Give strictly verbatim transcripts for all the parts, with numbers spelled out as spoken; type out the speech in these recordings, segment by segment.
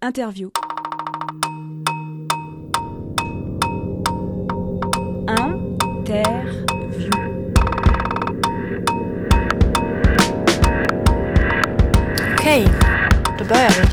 Interview. Interview. Okej, då börjar vi.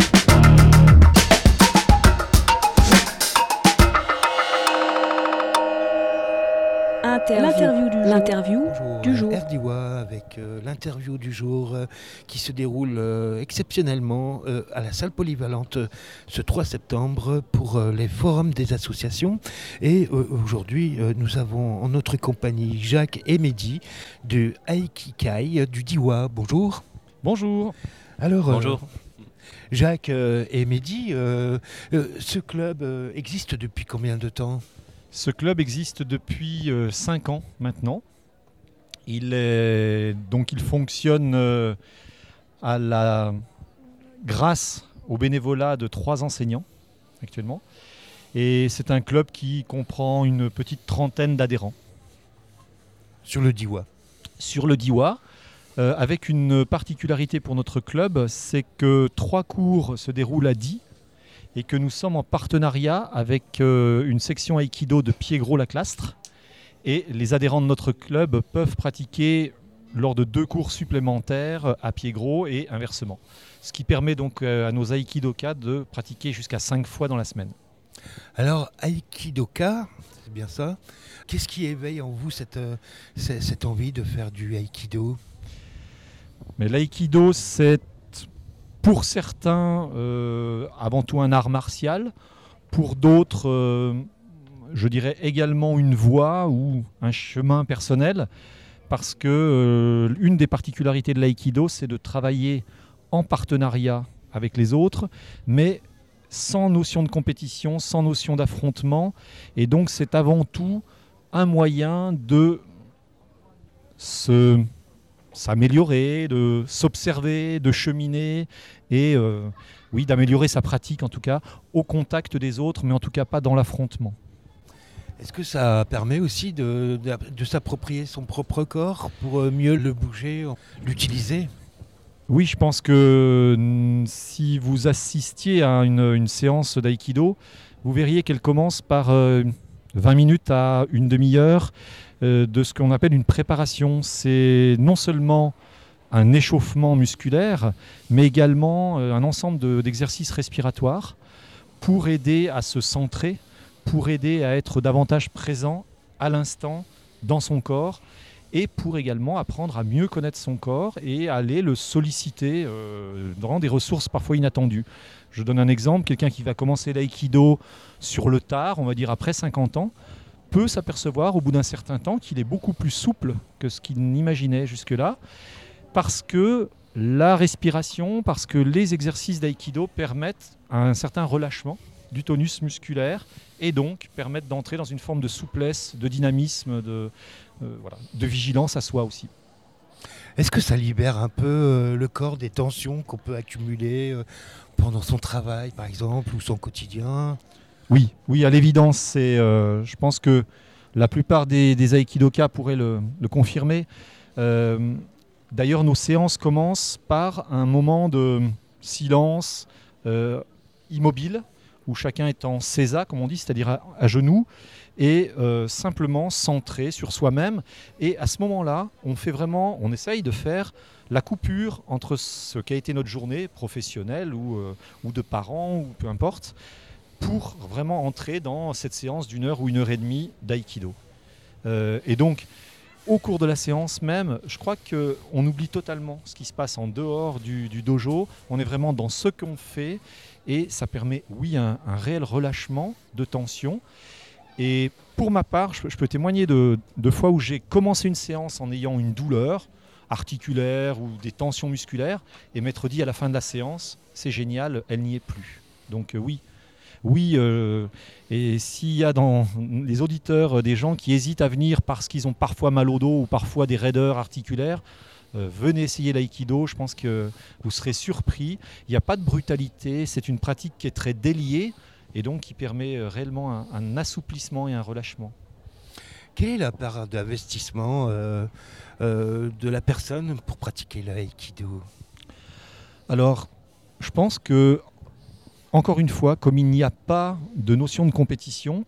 L'interview du jour. L'interview Bonjour, du jour. Erdiwa avec euh, l'interview du jour euh, qui se déroule euh, exceptionnellement euh, à la salle polyvalente euh, ce trois septembre pour euh, les forums des associations. Et euh, aujourd'hui, euh, nous avons en notre compagnie Jacques et Mehdi du Aikikai du Diwa. Bonjour. Bonjour. Alors, euh, Bonjour. Jacques euh, et Mehdi, euh, euh, ce club euh, existe depuis combien de temps ? Ce club existe depuis euh, cinq ans maintenant. Il est, donc il fonctionne euh, à la grâce au bénévolat de trois enseignants actuellement. Et c'est un club qui comprend une petite trentaine d'adhérents. Sur le Diwa. Sur le Diwa, euh, avec une particularité pour notre club, c'est que trois cours se déroulent à Die et que nous sommes en partenariat avec euh, une section Aikido de Pied-Gros-Laclastre. Et les adhérents de notre club peuvent pratiquer lors de deux cours supplémentaires à Pied-Gros et inversement. Ce qui permet donc euh, à nos Aikidoka de pratiquer jusqu'à cinq fois dans la semaine. Alors, Aikidoka, c'est bien ça. Qu'est-ce qui éveille en vous cette, euh, cette, cette envie de faire du Aikido ? Mais l'Aikido, c'est pour certains euh, avant tout un art martial, pour d'autres, euh, je dirais également une voie ou un chemin personnel, parce que euh, une des particularités de l'Aikido, c'est de travailler en partenariat avec les autres, mais sans notion de compétition, sans notion d'affrontement, et donc c'est avant tout un moyen de se s'améliorer, de s'observer, de cheminer et euh, oui, d'améliorer sa pratique en tout cas au contact des autres, mais en tout cas pas dans l'affrontement. Est-ce que ça permet aussi de, de, de s'approprier son propre corps pour mieux le bouger, l'utiliser ? Oui, je pense que mm, si vous assistiez à une, une séance d'aïkido, vous verriez qu'elle commence par euh, vingt minutes à une demi-heure euh, de ce qu'on appelle une préparation. C'est non seulement un échauffement musculaire, mais également euh, un ensemble de, d'exercices respiratoires pour aider à se centrer, pour aider à être davantage présent à l'instant dans son corps, et pour également apprendre à mieux connaître son corps et à aller le solliciter euh, dans des ressources parfois inattendues. Je donne un exemple, quelqu'un qui va commencer l'aïkido sur le tard, on va dire après cinquante ans, peut s'apercevoir au bout d'un certain temps qu'il est beaucoup plus souple que ce qu'il n'imaginait jusque-là, parce que la respiration, parce que les exercices d'aïkido permettent un certain relâchement du tonus musculaire et donc permettent d'entrer dans une forme de souplesse, de dynamisme, de, euh, voilà, de vigilance à soi aussi. Est-ce que ça libère un peu euh, le corps des tensions qu'on peut accumuler euh, pendant son travail, par exemple, ou son quotidien ? Oui, oui, à l'évidence, c'est, euh, je pense que la plupart des, des aïkidoka pourraient le, le confirmer. Euh, d'ailleurs, nos séances commencent par un moment de silence euh, immobile, où chacun est en seiza, comme on dit, c'est-à-dire à, à genoux, et euh, simplement centré sur soi-même. Et à ce moment-là, on fait vraiment, on essaye de faire la coupure entre ce qu'a été notre journée professionnelle ou, euh, ou de parents, ou peu importe, pour vraiment entrer dans cette séance d'une heure ou une heure et demie d'aïkido. Euh, et donc, au cours de la séance même, je crois qu'on oublie totalement ce qui se passe en dehors du, du dojo. On est vraiment dans ce qu'on fait et ça permet, oui, un, un réel relâchement de tension. Et pour ma part, je, je peux témoigner de, de fois où j'ai commencé une séance en ayant une douleur articulaire ou des tensions musculaires et m'être dit à la fin de la séance, c'est génial, elle n'y est plus. Donc euh, oui, oui, euh, et s'il y a dans les auditeurs euh, des gens qui hésitent à venir parce qu'ils ont parfois mal au dos ou parfois des raideurs articulaires, euh, venez essayer l'aïkido, je pense que vous serez surpris. Il n'y a pas de brutalité, c'est une pratique qui est très déliée et donc qui permet euh, réellement un, un assouplissement et un relâchement. Quelle est la part d'investissement euh, euh, de la personne pour pratiquer l'aïkido ? Alors, je pense que encore une fois, comme il n'y a pas de notion de compétition,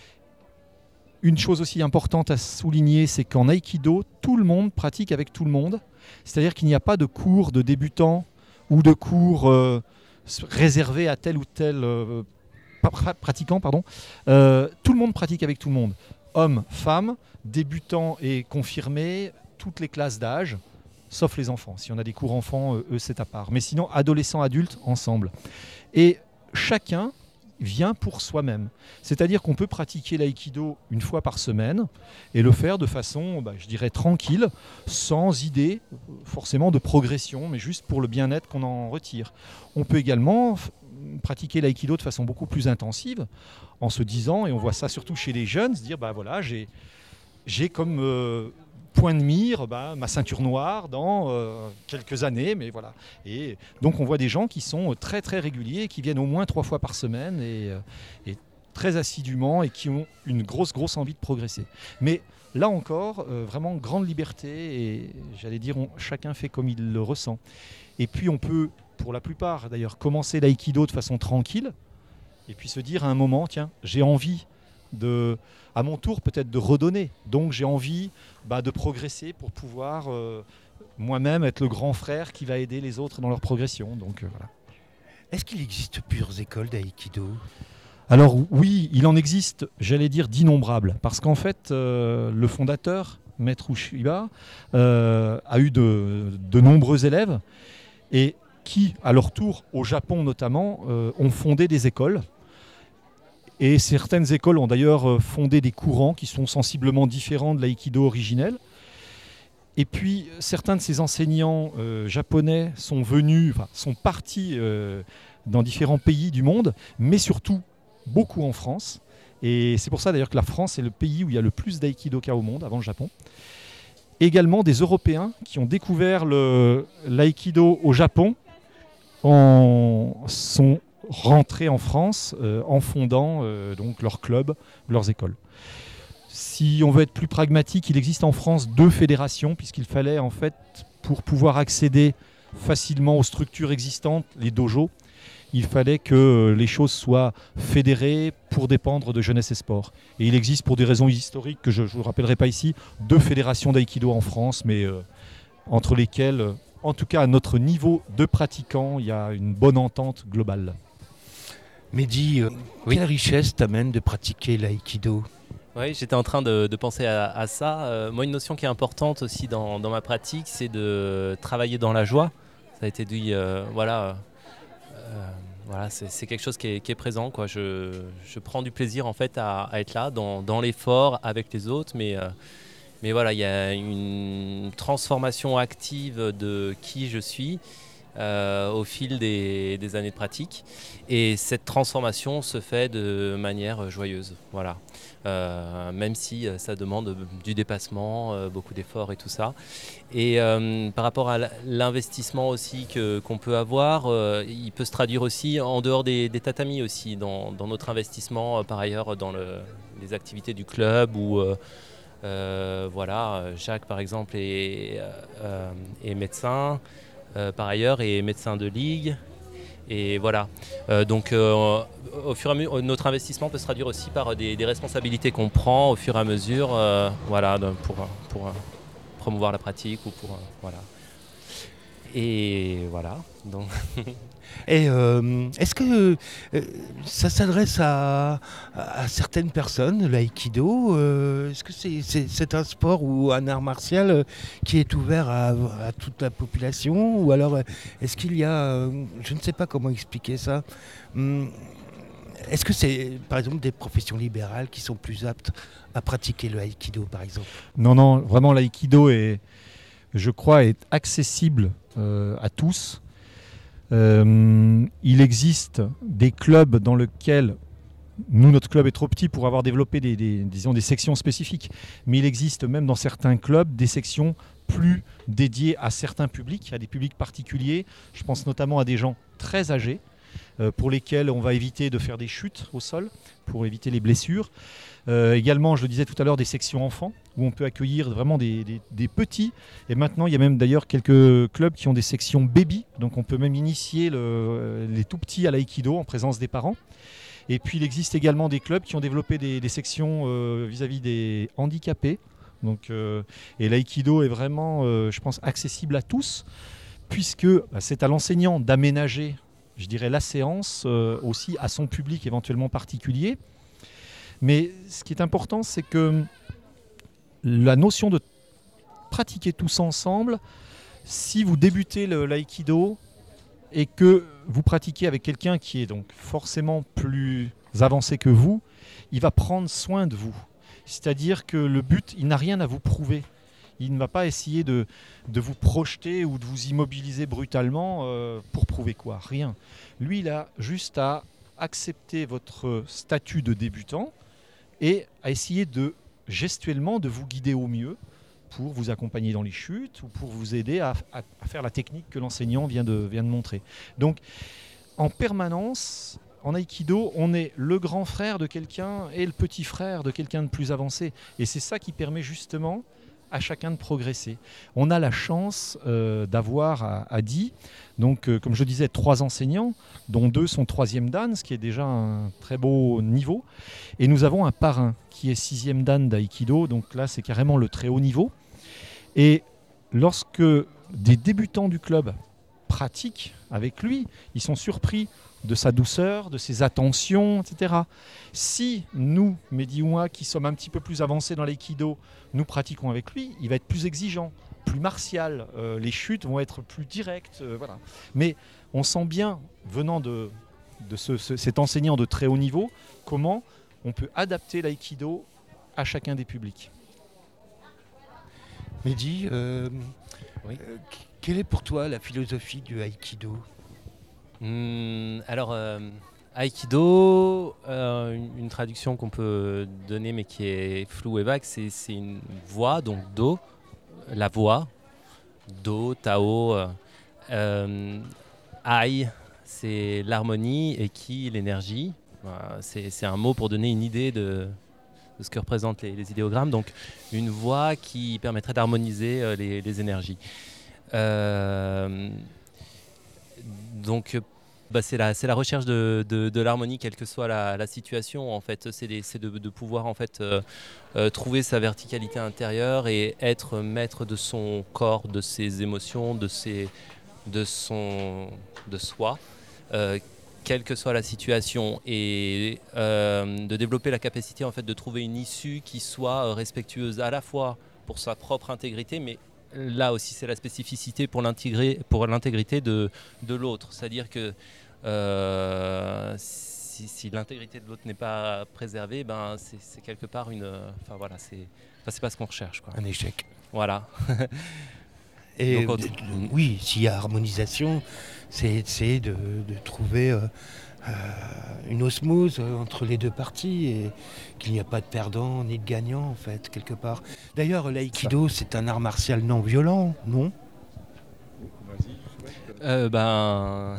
une chose aussi importante à souligner, c'est qu'en Aïkido, tout le monde pratique avec tout le monde. C'est-à-dire qu'il n'y a pas de cours de débutants ou de cours euh, réservés à tel ou tel euh, pratiquant. Pardon. Euh, tout le monde pratique avec tout le monde. Hommes, femmes, débutants et confirmés, toutes les classes d'âge, sauf les enfants. Si on a des cours enfants, eux, c'est à part. Mais sinon, adolescents, adultes, ensemble. Et chacun vient pour soi-même. C'est-à-dire qu'on peut pratiquer l'aïkido une fois par semaine et le faire de façon, bah, je dirais, tranquille, sans idée forcément de progression, mais juste pour le bien-être qu'on en retire. On peut également f- pratiquer l'aïkido de façon beaucoup plus intensive en se disant, et on voit ça surtout chez les jeunes, se dire, bah voilà, j'ai, j'ai comme... Euh, point de mire, bah, ma ceinture noire dans euh, quelques années, mais voilà. Et donc on voit des gens qui sont très très réguliers, qui viennent au moins trois fois par semaine et, et très assidûment et qui ont une grosse grosse envie de progresser. Mais là encore, euh, vraiment grande liberté et j'allais dire on, chacun fait comme il le ressent. Et puis on peut, pour la plupart d'ailleurs, commencer l'aïkido de façon tranquille et puis se dire à un moment, tiens, j'ai envie de, à mon tour peut-être de redonner. Donc j'ai envie bah, de progresser pour pouvoir euh, moi-même être le grand frère qui va aider les autres dans leur progression. Donc, euh, voilà. Est-ce qu'il existe plusieurs écoles d'aïkido ? Alors oui, il en existe, j'allais dire, d'innombrables. Parce qu'en fait, euh, le fondateur, Maître Ueshiba, euh, a eu de, de nombreux élèves et qui, à leur tour, au Japon notamment, euh, ont fondé des écoles. Et certaines écoles ont d'ailleurs fondé des courants qui sont sensiblement différents de l'aïkido originel. Et puis, certains de ces enseignants euh, japonais sont venus, enfin, sont partis euh, dans différents pays du monde, mais surtout beaucoup en France. Et c'est pour ça d'ailleurs que la France est le pays où il y a le plus d'aïkidoka au monde, avant le Japon. Également des Européens qui ont découvert le, l'aïkido au Japon, en, sont rentrer en France euh, en fondant euh, donc leurs clubs, leurs écoles. Si on veut être plus pragmatique, il existe en France deux fédérations, puisqu'il fallait en fait, pour pouvoir accéder facilement aux structures existantes, les dojos, il fallait que les choses soient fédérées pour dépendre de jeunesse et sport. Et il existe, pour des raisons historiques que je ne vous rappellerai pas ici, deux fédérations d'aïkido en France, mais euh, entre lesquelles, en tout cas à notre niveau de pratiquants, il y a une bonne entente globale. Mehdi, euh, Oui. quelle richesse t'amène de pratiquer l'aïkido ? Oui, j'étais en train de, de penser à, à ça. Euh, moi, une notion qui est importante aussi dans, dans ma pratique, c'est de travailler dans la joie. Ça a été dit, euh, voilà, euh, voilà c'est, c'est quelque chose qui est, qui est présent, quoi. Je, je prends du plaisir en fait à, à être là, dans, dans l'effort avec les autres, mais, euh, mais voilà, il y a une transformation active de qui je suis. Euh, au fil des, des années de pratique, et cette transformation se fait de manière joyeuse, voilà. Euh, même si ça demande du dépassement, euh, beaucoup d'efforts et tout ça. Et euh, par rapport à l'investissement aussi que, qu'on peut avoir, euh, il peut se traduire aussi en dehors des, des tatamis aussi, dans, dans notre investissement, euh, par ailleurs dans le, les activités du club ou euh, euh, voilà, Jacques par exemple est, euh, est médecin. Euh, par ailleurs, et médecin de ligue. Et voilà. Euh, donc, euh, au fur et à mesure, notre investissement peut se traduire aussi par des, des responsabilités qu'on prend au fur et à mesure, euh, voilà, pour, pour euh, promouvoir la pratique ou pour euh, voilà. Et voilà. Donc. Et euh, est-ce que euh, ça s'adresse à, à certaines personnes, l'aïkido euh, Est-ce que c'est, c'est, c'est un sport ou un art martial euh, qui est ouvert à, à toute la population ? Ou alors euh, est-ce qu'il y a, euh, je ne sais pas comment expliquer ça, hum, est-ce que c'est par exemple des professions libérales qui sont plus aptes à pratiquer le aïkido par exemple ? Non, non, vraiment l'aïkido est, je crois, est accessible euh, à tous. Euh, il existe des clubs dans lesquels, nous notre club est trop petit pour avoir développé des, des, disons, des sections spécifiques, mais il existe même dans certains clubs des sections plus dédiées à certains publics, à des publics particuliers. Je pense notamment à des gens très âgés euh, pour lesquels on va éviter de faire des chutes au sol, pour éviter les blessures. Euh, également, je le disais tout à l'heure, des sections enfants, où on peut accueillir vraiment des, des, des petits. Et maintenant, il y a même d'ailleurs quelques clubs qui ont des sections baby, donc on peut même initier le, les tout petits à l'aïkido en présence des parents. Et puis, il existe également des clubs qui ont développé des, des sections euh, vis-à-vis des handicapés. Donc, euh, et l'aïkido est vraiment, euh, je pense, accessible à tous, puisque bah, c'est à l'enseignant d'aménager, je dirais, la séance euh, aussi à son public éventuellement particulier. Mais ce qui est important, c'est que la notion de pratiquer tous ensemble, si vous débutez le, l'aïkido et que vous pratiquez avec quelqu'un qui est donc forcément plus avancé que vous, il va prendre soin de vous. C'est-à-dire que le but, il n'a rien à vous prouver. Il ne va pas essayer de, de vous projeter ou de vous immobiliser brutalement euh, pour prouver quoi. Rien. Lui, il a juste à accepter votre statut de débutant et à essayer de gestuellement de vous guider au mieux pour vous accompagner dans les chutes ou pour vous aider à, à, à faire la technique que l'enseignant vient de, vient de montrer. Donc, en permanence, en aïkido, on est le grand frère de quelqu'un et le petit frère de quelqu'un de plus avancé. Et c'est ça qui permet justement à chacun de progresser. On a la chance euh, d'avoir à, à Di, donc euh, comme je disais, trois enseignants, dont deux sont troisième dan, ce qui est déjà un très beau niveau. Et nous avons un parrain qui est sixième dan d'aïkido, donc là c'est carrément le très haut niveau. Et lorsque des débutants du club pratiquent avec lui, ils sont surpris de sa douceur, de ses attentions, et cetera. Si nous, Mehdi ou moi, qui sommes un petit peu plus avancés dans l'aïkido, nous pratiquons avec lui, il va être plus exigeant, plus martial, euh, les chutes vont être plus directes, euh, voilà. Mais on sent bien, venant de, de ce, ce, cet enseignant de très haut niveau, comment on peut adapter l'aïkido à chacun des publics. Mehdi, euh, Oui. euh, quelle est pour toi la philosophie du aïkido ? Hum, alors, euh, Aïkido, euh, une, une traduction qu'on peut donner mais qui est floue et vague, c'est, c'est une voix, donc Do, la voix, Do, Tao, euh, euh, Ai, c'est l'harmonie et Ki, l'énergie. Voilà, c'est, c'est un mot pour donner une idée de, de ce que représentent les, les idéogrammes, donc une voix qui permettrait d'harmoniser euh, les, les énergies. Euh, Donc, bah, c'est, la, c'est la recherche de, de, de l'harmonie, quelle que soit la, la situation. En fait, c'est, des, c'est de, de pouvoir en fait euh, euh, trouver sa verticalité intérieure et être maître de son corps, de ses émotions, de ses, de son, de soi, euh, quelle que soit la situation, et euh, de développer la capacité en fait de trouver une issue qui soit respectueuse à la fois pour sa propre intégrité, mais là aussi, c'est la spécificité pour, l'intégrer, pour l'intégrité de, de l'autre. C'est-à-dire que euh, si, si l'intégrité de l'autre n'est pas préservée, ben c'est, c'est quelque part une... Enfin voilà, c'est, enfin, c'est pas ce qu'on recherche, quoi. Un échec. Voilà. Et Donc, on- euh, oui, s'il y a harmonisation, c'est, c'est de, de trouver euh, euh, une osmose entre les deux parties et qu'il n'y a pas de perdant ni de gagnant, en fait, quelque part. D'ailleurs, l'aïkido, c'est un art martial non violent, non ? Euh, ben...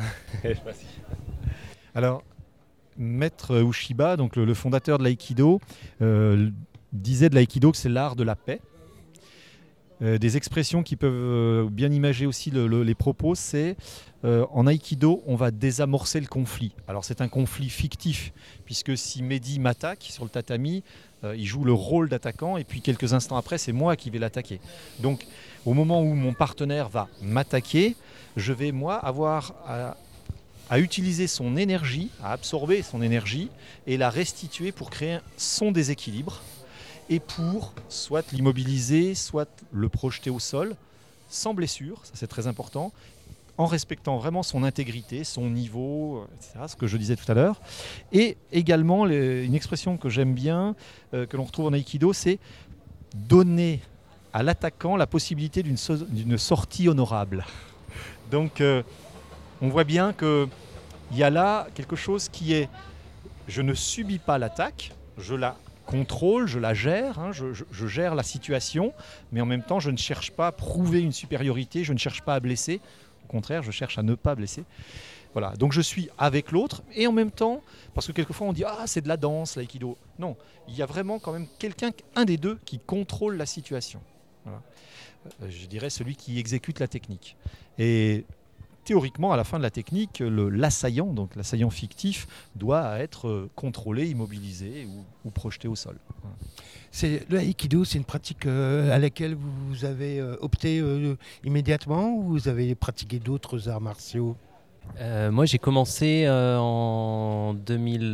Alors, Maître Ushiba, donc le, le fondateur de l'aïkido, euh, disait de l'aïkido que c'est l'art de la paix. Euh, des expressions qui peuvent euh, bien imager aussi le, le, les propos, c'est euh, en aïkido, on va désamorcer le conflit. Alors c'est un conflit fictif, puisque si Mehdi m'attaque sur le tatami, euh, il joue le rôle d'attaquant, et puis quelques instants après, c'est moi qui vais l'attaquer. Donc au moment où mon partenaire va m'attaquer, je vais moi avoir à, à utiliser son énergie, à absorber son énergie, et la restituer pour créer son déséquilibre, et pour soit l'immobiliser, soit le projeter au sol, sans blessure, ça c'est très important, en respectant vraiment son intégrité, son niveau, et cetera, ce que je disais tout à l'heure. Et également, les, une expression que j'aime bien, euh, que l'on retrouve en aïkido, c'est donner à l'attaquant la possibilité d'une, so- d'une sortie honorable. Donc, euh, on voit bien qu'il y a là quelque chose qui est, je ne subis pas l'attaque, je la contrôle, je la gère, hein, je, je, je gère la situation, mais en même temps, je ne cherche pas à prouver une supériorité, je ne cherche pas à blesser. Au contraire, je cherche à ne pas blesser. Voilà, donc je suis avec l'autre et en même temps, parce que quelquefois on dit ah c'est de la danse l'aïkido. Non, il y a vraiment quand même quelqu'un, un des deux qui contrôle la situation. Voilà. Euh, je dirais celui qui exécute la technique. Et théoriquement, à la fin de la technique, le, l'assaillant, donc l'assaillant fictif, doit être contrôlé, immobilisé ou, ou projeté au sol. Voilà. C'est, le Aikido, c'est une pratique euh, à laquelle vous avez euh, opté euh, immédiatement ou vous avez pratiqué d'autres arts martiaux ? Euh, moi, j'ai commencé euh, en deux mille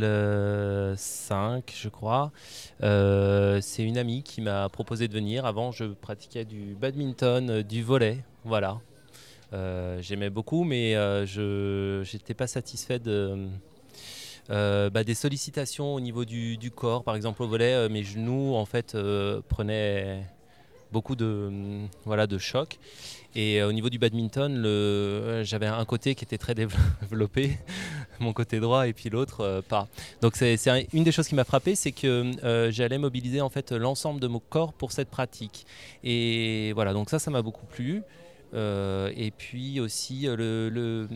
cinq, je crois. Euh, c'est une amie qui m'a proposé de venir. Avant, je pratiquais du badminton, euh, du volley, voilà. Euh, j'aimais beaucoup, mais euh, je n'étais pas satisfait de, euh, bah, des sollicitations au niveau du, du corps. Par exemple, au volley, euh, mes genoux en fait, euh, prenaient beaucoup de, voilà, de chocs. Et euh, au niveau du badminton, le, euh, j'avais un côté qui était très développé, mon côté droit, et puis l'autre, euh, pas. Donc c'est, c'est un, une des choses qui m'a frappé, c'est que euh, j'allais mobiliser en fait, l'ensemble de mon corps pour cette pratique. Et voilà, donc ça, ça m'a beaucoup plu. Euh, et puis aussi euh, le, le,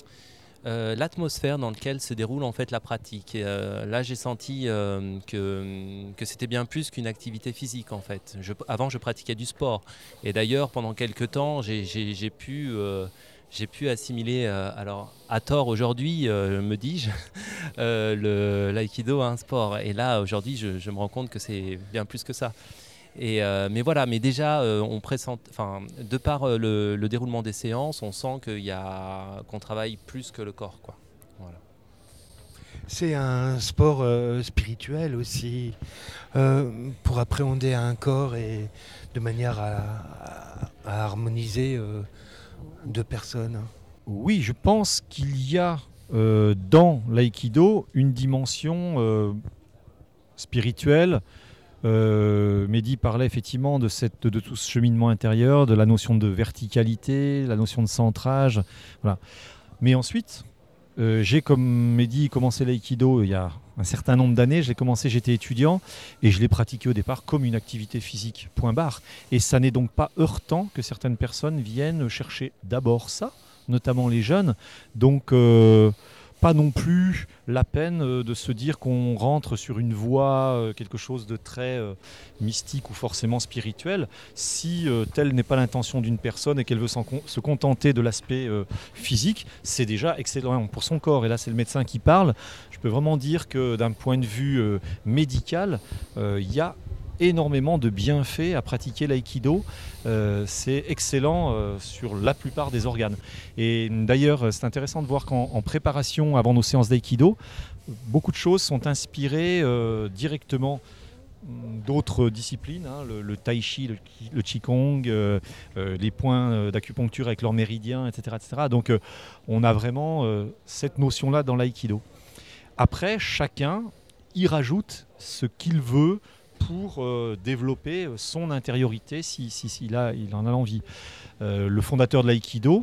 euh, l'atmosphère dans laquelle se déroule en fait la pratique. Et, euh, là, j'ai senti euh, que, que c'était bien plus qu'une activité physique en fait. Je, avant, je pratiquais du sport. Et d'ailleurs, pendant quelques temps, j'ai, j'ai, j'ai pu... Euh, J'ai pu assimiler, euh, alors à tort aujourd'hui, euh, me dis-je, euh, le, l'aïkido à un sport. Et là, aujourd'hui, je, je me rends compte que c'est bien plus que ça. Et, euh, mais voilà, mais déjà, euh, on pressent, enfin, de par euh, le, le déroulement des séances, on sent qu'il y a, qu'on travaille plus que le corps, quoi. Voilà. C'est un sport euh, spirituel aussi, euh, pour appréhender un corps et de manière à, à, à harmoniser euh, deux personnes. Oui, je pense qu'il y a euh, dans l'aïkido une dimension euh, spirituelle. Euh, Mehdi parlait effectivement de, cette, de tout ce cheminement intérieur, de la notion de verticalité, la notion de centrage. Voilà. Mais ensuite, euh, j'ai comme Mehdi commencé l'aïkido il y a un certain nombre d'années. J'ai commencé, j'étais étudiant et je l'ai pratiqué au départ comme une activité physique, point barre. Et ça n'est donc pas heurtant que certaines personnes viennent chercher d'abord ça, notamment les jeunes. Donc... Euh, pas non plus la peine euh, de se dire qu'on rentre sur une voie, euh, quelque chose de très euh, mystique ou forcément spirituel, si euh, telle n'est pas l'intention d'une personne et qu'elle veut s'en con- se contenter de l'aspect euh, physique, c'est déjà excellent pour son corps. Et là, c'est le médecin qui parle. Je peux vraiment dire que d'un point de vue euh, médical, il euh, y a énormément de bienfaits à pratiquer l'aïkido. Euh, c'est excellent euh, sur la plupart des organes. Et d'ailleurs, c'est intéressant de voir qu'en en préparation avant nos séances d'aïkido, beaucoup de choses sont inspirées euh, directement d'autres disciplines, hein, le, le tai chi, le, le qigong, euh, euh, les points d'acupuncture avec leurs méridiens, et cetera, et cetera. Donc euh, on a vraiment euh, cette notion-là dans l'aïkido. Après, chacun y rajoute ce qu'il veut pour euh, développer son intériorité si, si, si là, il en a l'envie. Euh, le fondateur de l'aïkido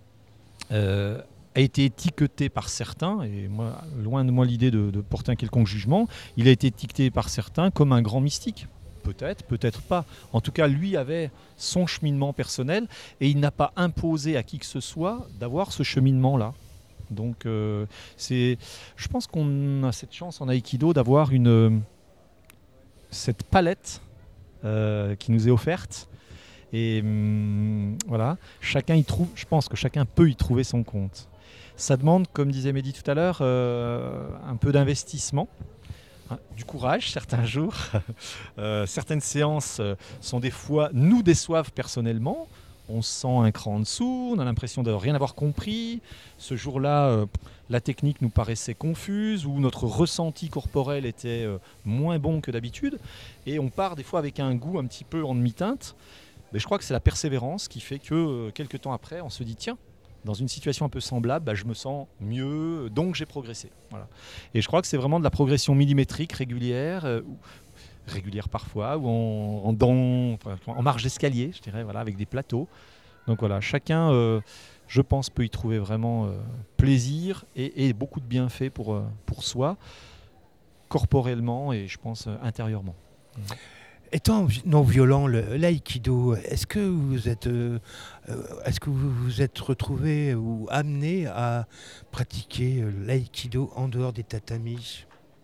euh, a été étiqueté par certains, et moi, loin de moi l'idée de, de porter un quelconque jugement, il a été étiqueté par certains comme un grand mystique. Peut-être, peut-être pas. En tout cas, lui avait son cheminement personnel et il n'a pas imposé à qui que ce soit d'avoir ce cheminement-là. Donc, euh, c'est, je pense qu'on a cette chance en aïkido d'avoir une... cette palette euh, qui nous est offerte et hum, voilà, chacun y trouve, je pense que chacun peut y trouver son compte. Ça demande, comme disait Mehdi tout à l'heure, euh, un peu d'investissement, hein, du courage certains jours. euh, certaines séances sont des fois, nous déçoivent personnellement. On se sent un cran en dessous, on a l'impression de rien avoir compris. Ce jour-là, euh, la technique nous paraissait confuse ou notre ressenti corporel était euh, moins bon que d'habitude. Et on part des fois avec un goût un petit peu en demi-teinte. Mais je crois que c'est la persévérance qui fait que euh, quelques temps après, on se dit tiens, dans une situation un peu semblable, bah, je me sens mieux, donc j'ai progressé. Voilà. Et je crois que c'est vraiment de la progression millimétrique, régulière, euh, régulière parfois, ou en, en, dents, enfin, en marge d'escalier, je dirais, voilà, avec des plateaux. Donc voilà, chacun, euh, je pense, peut y trouver vraiment euh, plaisir et, et beaucoup de bienfaits pour, euh, pour soi, corporellement et je pense euh, intérieurement. Étant non violent, le, l'aïkido, est-ce que vous êtes, euh, est-ce que vous vous êtes retrouvé ou amené à pratiquer l'aïkido en dehors des tatamis?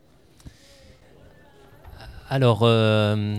Alors, euh,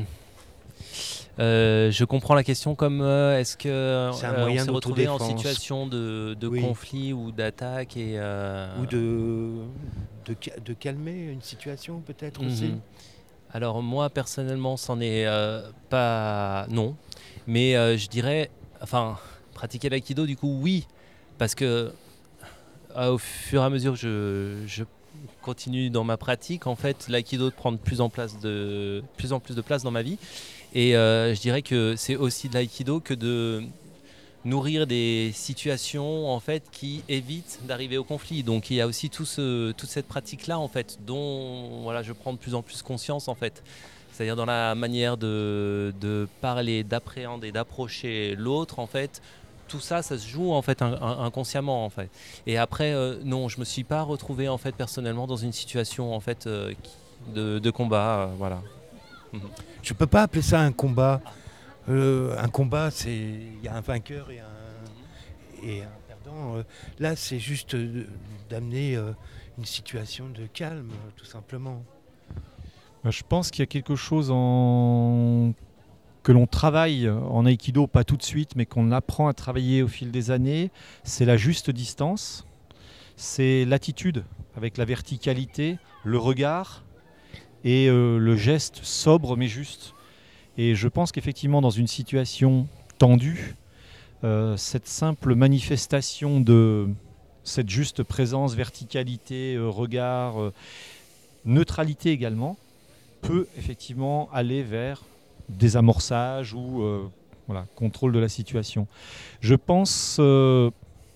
euh, je comprends la question comme euh, est-ce que euh, C'est un on moyen s'est retrouvé en d'autodéfense. situation de, de Oui. conflit ou d'attaque et euh, Ou de, de, ca- de calmer une situation peut-être aussi? Mhm. Alors moi personnellement, c'en est euh, pas non, mais euh, je dirais, enfin, pratiquer l'aïkido du coup oui, parce que euh, au fur et à mesure que je, je continue dans ma pratique, en fait, l'aïkido prend de plus en place de plus en plus de place dans ma vie, et euh, je dirais que c'est aussi de l'aïkido que de nourrir des situations en fait qui évitent d'arriver au conflit. Donc il y a aussi tout ce, toute cette pratique là en fait dont voilà, je prends de plus en plus conscience en fait. C'est-à-dire dans la manière de, de parler, d'appréhender, d'approcher l'autre en fait. Tout ça, ça se joue en fait un, un, inconsciemment en fait. Et après, euh, non, je me suis pas retrouvé en fait personnellement dans une situation en fait euh, qui- de, de combat, euh, voilà. Mhm. Je peux pas appeler ça un combat. Euh, un combat, c'est il y a un vainqueur et un, et un perdant. Euh, Là, c'est juste euh, d'amener euh, une situation de calme, euh, tout simplement. Euh, Je pense qu'il y a quelque chose en... que l'on travaille en aïkido, pas tout de suite, mais qu'on apprend à travailler au fil des années. C'est la juste distance, c'est l'attitude avec la verticalité, le regard et euh, le geste sobre mais juste. Et je pense qu'effectivement, dans une situation tendue, euh, cette simple manifestation de cette juste présence, verticalité, euh, regard, euh, neutralité également, peut effectivement aller vers désamorçage ou euh, voilà, contrôle de la situation. Je pense, euh,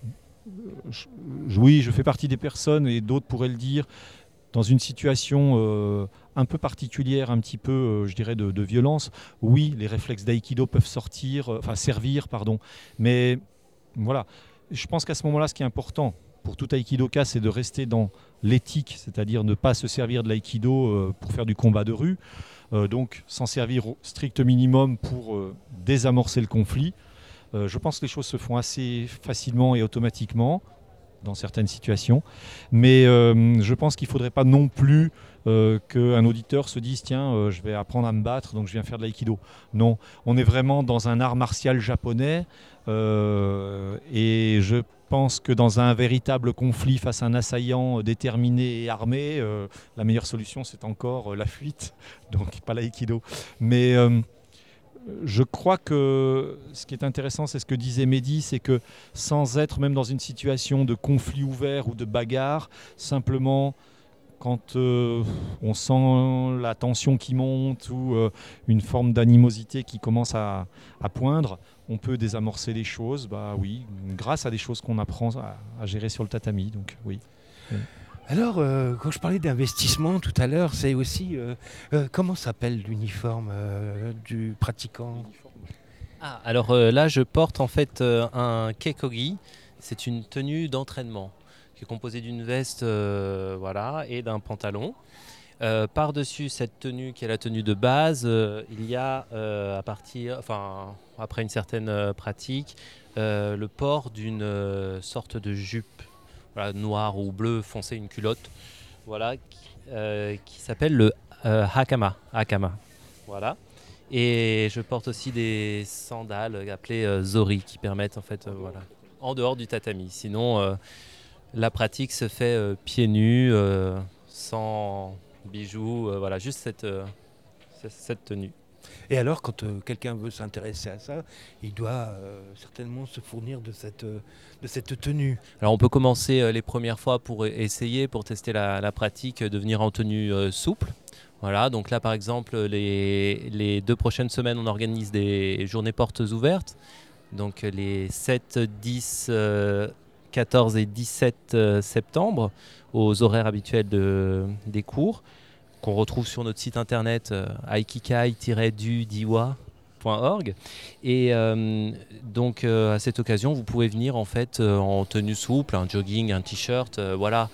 je- oui, je fais partie des personnes, et d'autres pourraient le dire, dans une situation euh, un peu particulière, un petit peu, euh, je dirais, de, de violence, oui, les réflexes d'aïkido peuvent sortir, euh, enfin servir, pardon. Mais voilà, je pense qu'à ce moment-là, ce qui est important pour tout aïkidoka, c'est de rester dans l'éthique, c'est-à-dire ne pas se servir de l'aïkido euh, pour faire du combat de rue, euh, donc s'en servir au strict minimum pour euh, désamorcer le conflit. Euh, je pense que les choses se font assez facilement et automatiquement dans certaines situations. Mais euh, je pense qu'il ne faudrait pas non plus euh, qu'un auditeur se dise tiens, euh, je vais apprendre à me battre, donc je viens faire de l'aïkido. Non, on est vraiment dans un art martial japonais euh, et je pense que dans un véritable conflit face à un assaillant déterminé et armé, euh, la meilleure solution c'est encore euh, la fuite, donc pas l'aïkido. Mais euh, je crois que ce qui est intéressant, c'est ce que disait Mehdi, c'est que sans être même dans une situation de conflit ouvert ou de bagarre, simplement quand euh, on sent la tension qui monte ou euh, une forme d'animosité qui commence à, à poindre, on peut désamorcer les choses, bah oui, grâce à des choses qu'on apprend à, à gérer sur le tatami, donc oui. oui. Alors, euh, quand je parlais d'investissement tout à l'heure, c'est aussi euh, euh, comment s'appelle l'uniforme euh, du pratiquant? Ah, alors euh, là, je porte en fait euh, un kekogi. C'est une tenue d'entraînement qui est composée d'une veste euh, voilà, et d'un pantalon. Euh, par-dessus cette tenue qui est la tenue de base, euh, il y a euh, à partir, enfin, après une certaine euh, pratique, euh, le port d'une euh, sorte de jupe voilà, noire ou bleue foncée, une culotte, voilà, qui, euh, qui s'appelle le euh, hakama. hakama. Voilà. Et je porte aussi des sandales appelées euh, zori qui permettent en fait, euh, voilà, en dehors du tatami. Sinon, euh, la pratique se fait euh, pieds nus, euh, sans bijoux, euh, voilà, juste cette, euh, cette tenue. Et alors, quand euh, quelqu'un veut s'intéresser à ça, il doit euh, certainement se fournir de cette, euh, de cette tenue. Alors on peut commencer euh, les premières fois pour essayer, pour tester la, la pratique, de venir en tenue euh, souple. Voilà, donc là par exemple, les, les deux prochaines semaines, on organise des journées portes ouvertes. Donc les sept, dix, euh, quatorze et dix-sept euh, septembre, aux horaires habituels de, des cours, qu'on retrouve sur notre site internet euh, aikikai tiret du diwa point org. Et euh, donc euh, à cette occasion, vous pouvez venir en fait euh, en tenue souple, un jogging, un t-shirt, euh, voilà.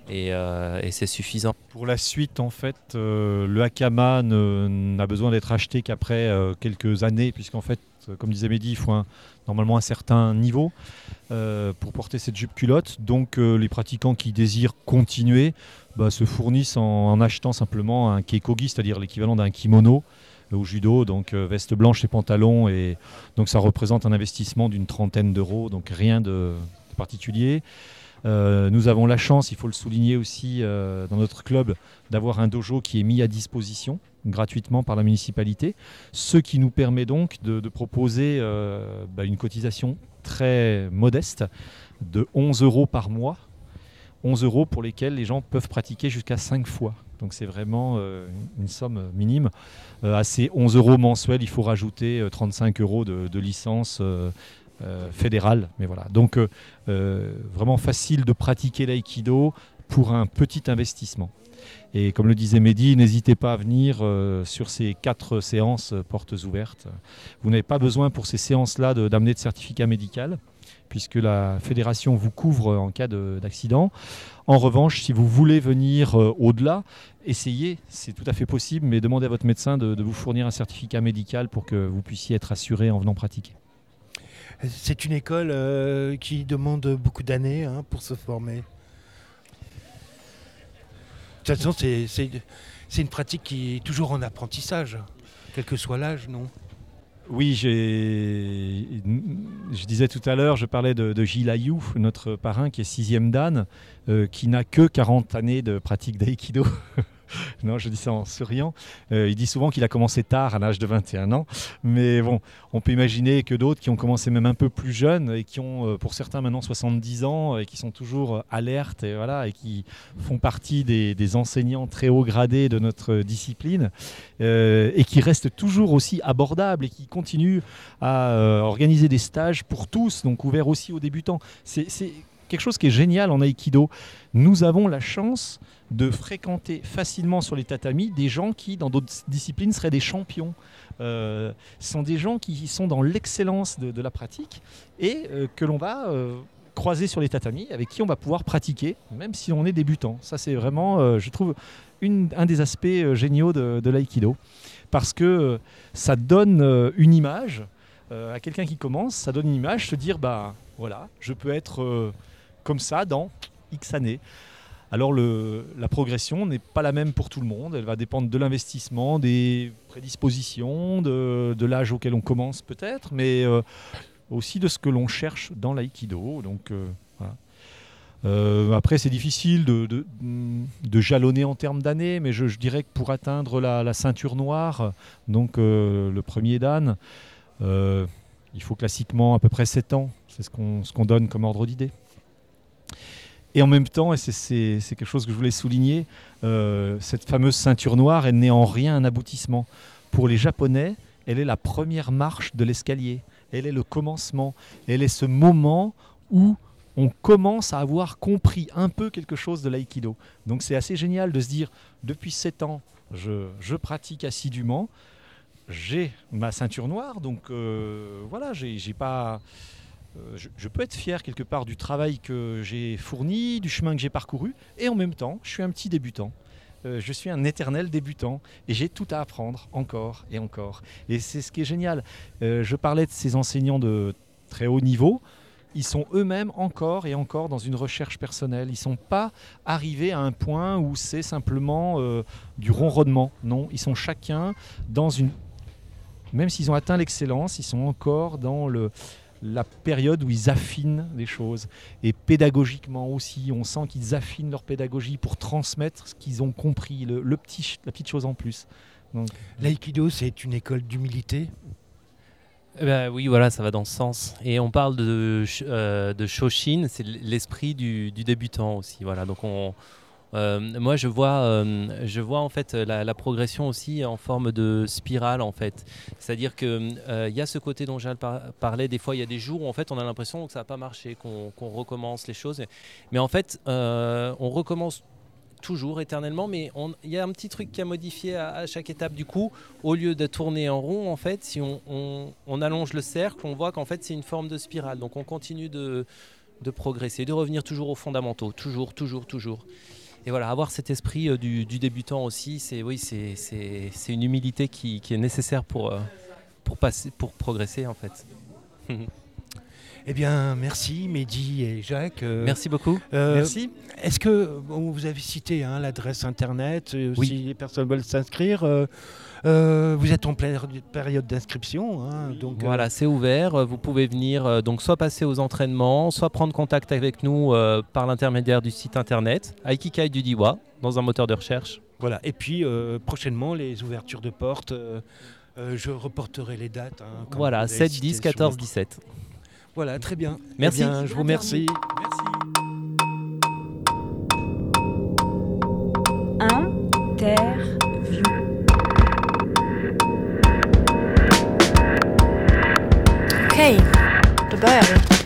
et, euh, et c'est suffisant. Pour la suite, en fait, euh, le Hakama ne- n'a besoin d'être acheté qu'après euh, quelques années, puisqu'en fait, euh, comme disait Mehdi, il faut un- normalement un certain niveau euh, pour porter cette jupe culotte. Donc, euh, les pratiquants qui désirent continuer bah, se fournissent en, en achetant simplement un keikogi, c'est-à-dire l'équivalent d'un kimono euh, au judo, donc euh, veste blanche et pantalon. Et donc, ça représente un investissement d'une trentaine d'euros, donc rien de, de particulier. Euh, nous avons la chance, il faut le souligner aussi euh, dans notre club, d'avoir un dojo qui est mis à disposition gratuitement par la municipalité, ce qui nous permet donc de, de proposer euh, bah, une cotisation très modeste de onze euros par mois, onze euros pour lesquels les gens peuvent pratiquer jusqu'à cinq fois. Donc c'est vraiment euh, une somme minime. Euh, à ces onze euros mensuels, il faut rajouter euh, trente-cinq euros de, de licence euh, Euh, fédérale, mais voilà. Donc euh, euh, vraiment facile de pratiquer l'aïkido pour un petit investissement. Et comme le disait Mehdi, n'hésitez pas à venir euh, sur ces quatre séances euh, portes ouvertes. Vous n'avez pas besoin pour ces séances-là de, d'amener de certificat médical, puisque la fédération vous couvre en cas de, d'accident. En revanche, si vous voulez venir euh, au-delà, essayez, c'est tout à fait possible, mais demandez à votre médecin de, de vous fournir un certificat médical pour que vous puissiez être assuré en venant pratiquer. C'est une école euh, qui demande beaucoup d'années hein, pour se former. De toute façon, c'est, c'est, c'est une pratique qui est toujours en apprentissage, quel que soit l'âge, non ? Oui, j'ai... je disais tout à l'heure, je parlais de, de Gilles Ayou, notre parrain qui est sixième dan, euh, qui n'a que quarante années de pratique d'aïkido. Non, je dis ça en souriant. Euh, il dit souvent qu'il a commencé tard, à l'âge de vingt et un ans. Mais bon, on peut imaginer que d'autres qui ont commencé même un peu plus jeunes et qui ont, euh, pour certains maintenant, soixante-dix ans et qui sont toujours euh, alertes et, voilà, et qui font partie des, des enseignants très haut gradés de notre discipline euh, et qui restent toujours aussi abordables et qui continuent à euh, organiser des stages pour tous, donc ouverts aussi aux débutants. C'est, c'est quelque chose qui est génial en aïkido. Nous avons la chance de fréquenter facilement sur les tatamis des gens qui, dans d'autres disciplines, seraient des champions. Euh, ce sont des gens qui sont dans l'excellence de, de la pratique et euh, que l'on va euh, croiser sur les tatamis, avec qui on va pouvoir pratiquer, même si on est débutant. Ça, c'est vraiment, euh, je trouve, une, un des aspects euh, géniaux de, de l'aïkido. Parce que euh, ça donne euh, une image euh, à quelqu'un qui commence, ça donne une image, se dire, bah voilà, je peux être euh, comme ça dans X années. Alors le, la progression n'est pas la même pour tout le monde, elle va dépendre de l'investissement, des prédispositions, de, de l'âge auquel on commence peut-être, mais euh, aussi de ce que l'on cherche dans l'aïkido. Donc, euh, voilà. euh, après c'est difficile de, de, de jalonner en termes d'années, mais je, je dirais que pour atteindre la, la ceinture noire, donc euh, le premier dan, euh, il faut classiquement à peu près sept ans, c'est ce qu'on, ce qu'on donne comme ordre d'idée. Et en même temps, et c'est, c'est, c'est quelque chose que je voulais souligner, euh, cette fameuse ceinture noire, elle n'est en rien un aboutissement. Pour les Japonais, elle est la première marche de l'escalier. Elle est le commencement. Elle est ce moment où on commence à avoir compris un peu quelque chose de l'aïkido. Donc c'est assez génial de se dire, depuis sept ans, je, je pratique assidûment, j'ai ma ceinture noire, donc euh, voilà, j'ai, j'ai pas... Je, je peux être fier quelque part du travail que j'ai fourni, du chemin que j'ai parcouru, et en même temps, je suis un petit débutant. Euh, je suis un éternel débutant, et j'ai tout à apprendre, encore et encore. Et c'est ce qui est génial. Euh, je parlais de ces enseignants de très haut niveau, ils sont eux-mêmes encore et encore dans une recherche personnelle. Ils ne sont pas arrivés à un point où c'est simplement euh, du ronronnement. Non, ils sont chacun dans une... Même s'ils ont atteint l'excellence, ils sont encore dans le... la période où ils affinent les choses. Et pédagogiquement aussi, on sent qu'ils affinent leur pédagogie pour transmettre ce qu'ils ont compris, le, le petit, la petite chose en plus. Donc... L'aïkido, c'est une école d'humilité ? Eh ben, oui, voilà, ça va dans ce sens. Et on parle de, euh, de Shoshin, c'est l'esprit du, du débutant aussi. Voilà. Donc on, euh, moi, je vois, euh, je vois en fait la, la progression aussi en forme de spirale en fait. C'est-à-dire que il euh, y a ce côté dont j'ai par- parlais. Des fois, il y a des jours où en fait on a l'impression que ça n'a pas marché, qu'on, qu'on recommence les choses. Mais en fait, euh, on recommence toujours éternellement, mais il y a un petit truc qui a modifié à, à chaque étape. Du coup, au lieu de tourner en rond, en fait, si on, on, on allonge le cercle, on voit qu'en fait c'est une forme de spirale. Donc on continue de, de progresser, de revenir toujours aux fondamentaux, toujours, toujours, toujours. et voilà, avoir cet esprit euh, du, du débutant aussi, c'est, oui, c'est, c'est, c'est une humilité qui, qui est nécessaire pour, euh, pour, passer, pour progresser en fait. Eh bien, merci Mehdi et Jacques. Euh, Merci beaucoup. euh, Merci. Est-ce que, bon, vous avez cité hein, l'adresse internet, euh, Oui. si les personnes veulent s'inscrire, euh, euh, vous êtes en pleine période d'inscription. Hein, donc, Voilà, euh, c'est ouvert. Vous pouvez venir euh, donc soit passer aux entraînements, soit prendre contact avec nous euh, par l'intermédiaire du site internet Aikikai du Daiwa dans un moteur de recherche. voilà. Et puis, euh, prochainement, les ouvertures de portes, euh, euh, je reporterai les dates. Hein, quand Voilà, vous avez sept, cité dix, sur quatorze, le- dix-sept. Voilà, très bien. Merci. Eh bien, je vous remercie. Interview. Cave, de Beuerle.